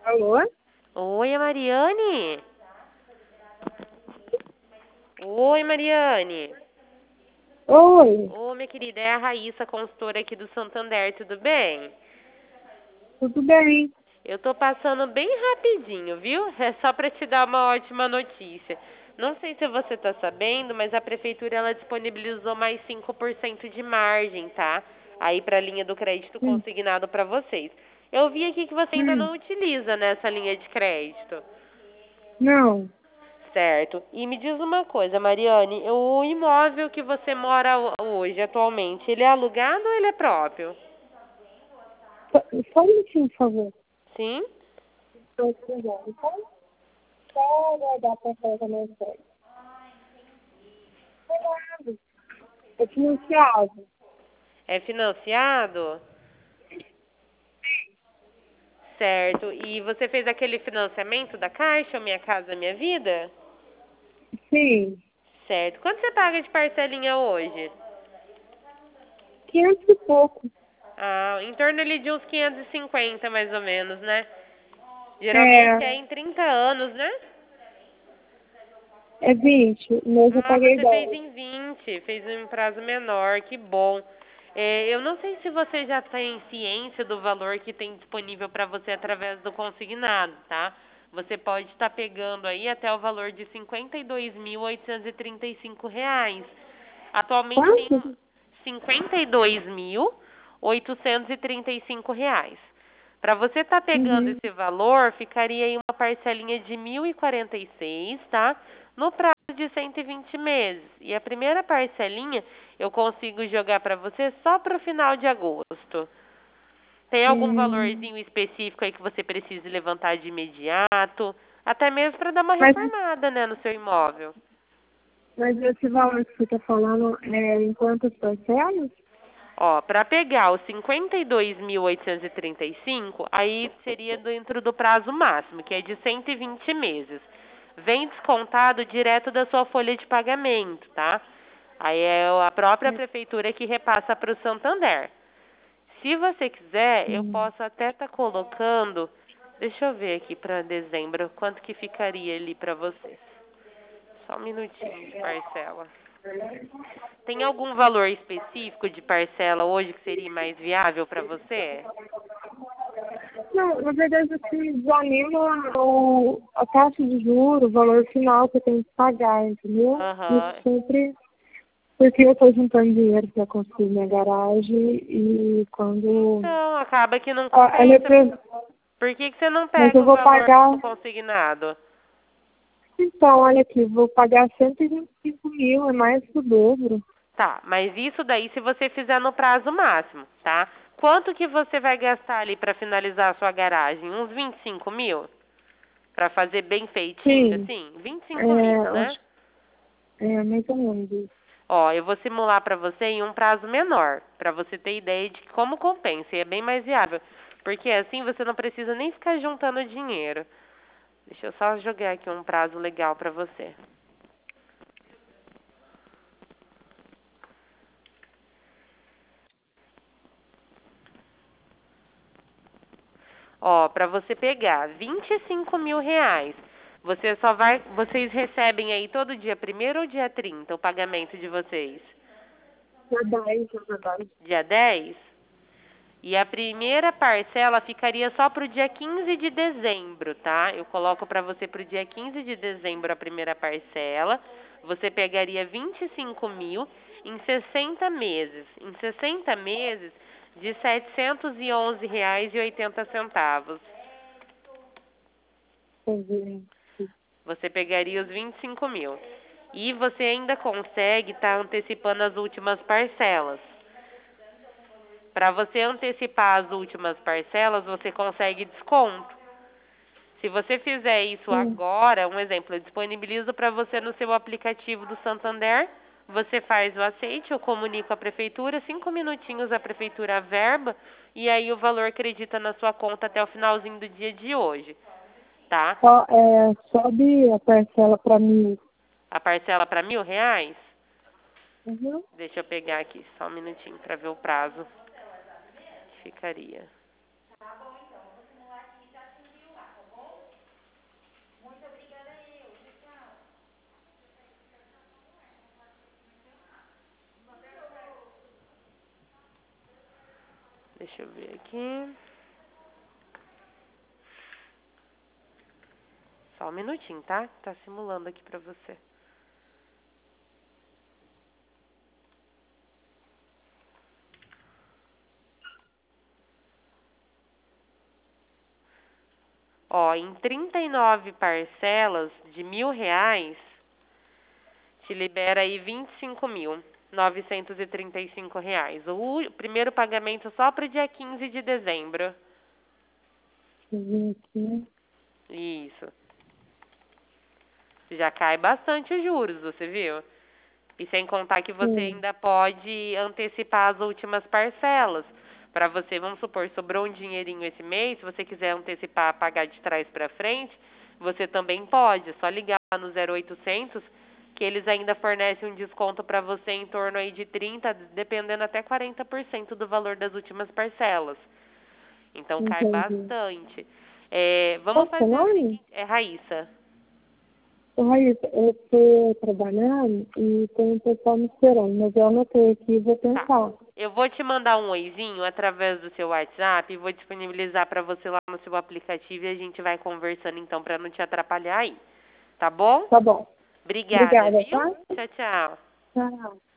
Alô? Oi, a Mariane? Oi, Mariane. Oi, Ô, minha querida, é a Raíssa, consultora aqui do Santander, tudo bem? tudo bem? Eu tô passando bem rapidinho, viu? É só para te dar uma ótima notícia. Não sei se você tá sabendo, mas a prefeitura ela disponibilizou mais 5% de margem, tá? Aí para a linha do crédito Hum, consignado para vocês. Eu vi aqui que você ainda hum, não utiliza nessa linha de crédito. não, Certo. E me diz uma coisa, Mariane, o imóvel que você mora hoje, atualmente, ele é alugado ou ele é próprio? só um minutinho, por favor. Sim? Estou esperando, tá? Só aguardar para fazer a mensagem. Fernando, é financiado. É financiado? Certo. E você fez aquele financiamento da Caixa, Minha Casa Minha Vida? Sim, Certo. Quanto você paga de parcelinha hoje? 500 e pouco. Ah, em torno ali de uns 550, mais ou menos, né? Geralmente É, é em 30 anos, né? é 20, mas eu Ah, paguei você fez 10. em 20, fez em um prazo menor, que bom. Eu não sei se você já tem ciência do valor que tem disponível para você através do consignado, tá? Você pode estar pegando aí até o valor de R$ 52.835. Atualmente tem Quanto? R$ 52.835. Para você estar pegando Uhum. esse valor, ficaria aí uma parcelinha de 1.046, tá? No prazo de 120 meses. E a primeira parcelinha eu consigo jogar para você só para o final de agosto. Tem algum Hum, valorzinho específico aí que você precise levantar de imediato? Até mesmo para dar uma mas, reformada, né, no seu imóvel. mas esse valor que você está falando é em quantas parcelas? Ó, para pegar os 52.835, aí seria dentro do prazo máximo, que é de 120 meses. Vem descontado direto da sua folha de pagamento, tá? Aí é a própria prefeitura que repassa para o Santander. Se você quiser, eu Hum. posso até estar colocando. Deixa eu ver aqui para dezembro quanto que ficaria ali para você. Só um minutinho de parcela. Tem algum valor específico de parcela hoje que seria mais viável para você? Não, na verdade, assim, desanima a taxa de juros, o valor final que eu tenho que pagar, entendeu? Isso Aham. sempre, porque eu estou juntando dinheiro para construir minha garagem e quando Então, acaba que não a compensa. repre- Por que você não mas pega eu o vou valor pagar, do consignado? então, olha aqui, vou pagar 125 mil, é mais que o dobro. Tá, mas isso daí se você fizer no prazo máximo, tá? Quanto que você vai gastar ali para finalizar a sua garagem? Uns 25 mil? Para fazer bem feitinho, Sim, assim? 25 é, mil, eu né? acho, é mais ou menos isso. Ó, eu vou simular para você em um prazo menor, para você ter ideia de como compensa, e é bem mais viável. Porque assim você não precisa nem ficar juntando dinheiro. Deixa eu só jogar aqui um prazo legal para você. Ó, para você pegar R$ 25.000, vocês recebem aí todo dia 1º ou dia 30 o pagamento de vocês? Na verdade. Dia 10? E a primeira parcela ficaria só para o dia 15 de dezembro, tá? Eu coloco para você para o dia 15 de dezembro a primeira parcela. Você pegaria 25 mil em 60 meses. Em 60 meses, de R$ 711,80. Você pegaria os 25 mil. E você ainda consegue estar antecipando as últimas parcelas. Para você antecipar as últimas parcelas, você consegue desconto. Se você fizer isso Sim. agora, um exemplo, eu disponibilizo para você no seu aplicativo do Santander. Você faz o aceite, eu comunico à prefeitura, 5 minutinhos a prefeitura verba e aí o valor acredita na sua conta até o finalzinho do dia de hoje, tá? Sobe a parcela para mim. A parcela para R$ 1.000? Uhum. Deixa eu pegar aqui só um minutinho para ver o prazo que ficaria. Deixa eu ver aqui. Só um minutinho, tá? Tá simulando aqui pra você. Ó, em 39 parcelas de R$ 1.000, te libera aí R$ 25.935. O primeiro pagamento só pro dia 15 de dezembro. Deixa eu ver aqui. Isso. Já cai bastante os juros, você viu? E sem contar que você Sim. ainda pode antecipar as últimas parcelas. Para você, vamos supor, sobrou um dinheirinho esse mês, se você quiser antecipar, pagar de trás para frente, você também pode. É só ligar lá no 0800, que eles ainda fornecem um desconto para você em torno aí de 30%, dependendo até 40% do valor das últimas parcelas. Então, cai Entendi. bastante. Vamos Qual que é o fazer o nome? seguinte, Raíssa. Ô, Raíssa, eu estou trabalhando e tem um pessoal me esperando, mas eu anotei aqui e vou Tá. pensar. Eu vou te mandar um oizinho através do seu WhatsApp e vou disponibilizar para você lá no seu aplicativo e a gente vai conversando então para não te atrapalhar aí. Tá bom? Tá bom. Obrigada, Obrigada, viu? tá? Tchau, tchau. Tchau.